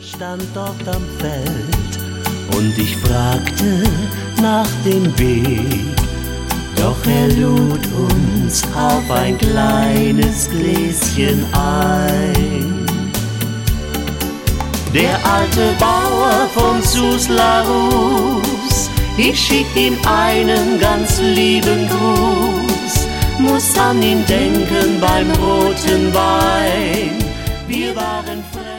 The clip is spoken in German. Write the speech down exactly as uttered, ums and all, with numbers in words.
stand dort am Feld und ich fragte nach dem Weg, doch er lud uns auf ein kleines Gläschen ein. Der alte Bauer vom Suslarus, ich schick ihm einen ganz lieben Gruß, muss an ihn denken beim roten Wein. Wir waren frei.